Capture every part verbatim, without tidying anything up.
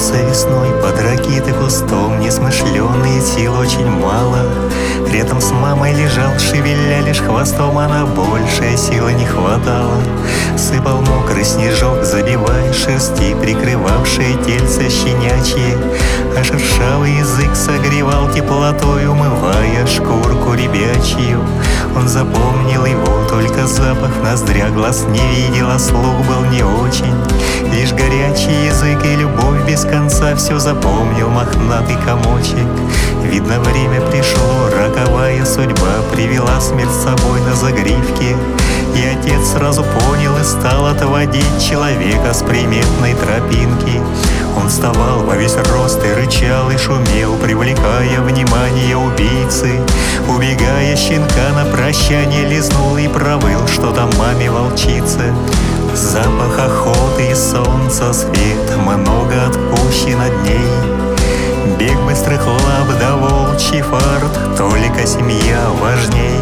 Проснулся весной под ракиты кустом, несмышленный, сил очень мало. Рядом с мамой лежал, шевеля лишь хвостом, а на большее силы не хватало. Сыпал мокрый снежок, забивая шерсти, прикрывавшие тельце щенячьи, а шершавый язык согревал теплотой, умывая шкурку ребячью. Он запомнил его, только запах в ноздрях, глаз не видел, а слух был не очень. Лишь горячий язык и любовь без конца все запомнил мохнатый комочек. Видно, время пришло, роковая судьба привела смерть с собой на загривке. И отец сразу понял и стал отводить человека с приметной тропинки. Он вставал во весь рост и рычал и шумел, привлекая внимание убийцы. Убегая, щенка на прощание лизнул и провыл что-то маме волчице. Запах охоты и солнца свет, много отпущено дней. Бег быстрых лап да волчий фарт, только семья важней.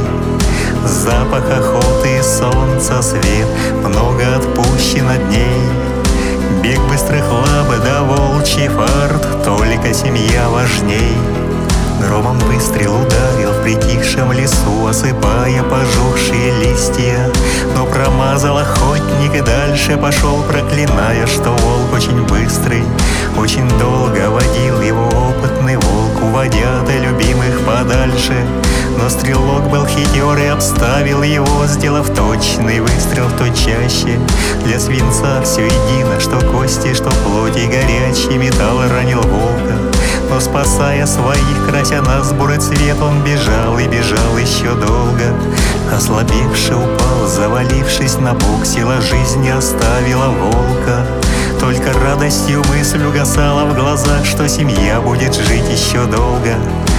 Запах охоты и солнца свет, много отпущено дней. Бег быстрых лап да волчий фарт, только семья важней. Громом выстрел ударил в притихшем лесу, осыпая пожухшие листья. Но промазал охотник и дальше пошел, проклиная, что волк очень быстрый. Очень долго водил его опытный волк, уводя до любимых подальше. Но стрелок был хитер и обставил его, сделав точный выстрел в той чаще. Для свинца все едино, что кости, что плоть, и горячий металл ранил волка. Но спасая своих, крася на сборы цвет, он бежал и бежал еще долго. Ослабевший упал, завалившись на бок, сила жизни оставила волка. Только радостью мысль угасала в глазах, что семья будет жить еще долго.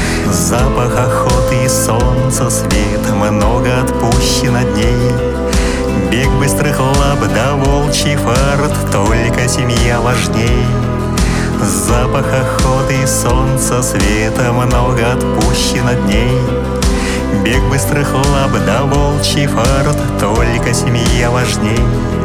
Запах охоты и солнца свет, много отпущено дней. Бег быстрых лап да волчий фарт, только семья важней. Запах охоты и солнца света, много отпущено дней. Бег быстрых лап да волчий фарт, только семья важней.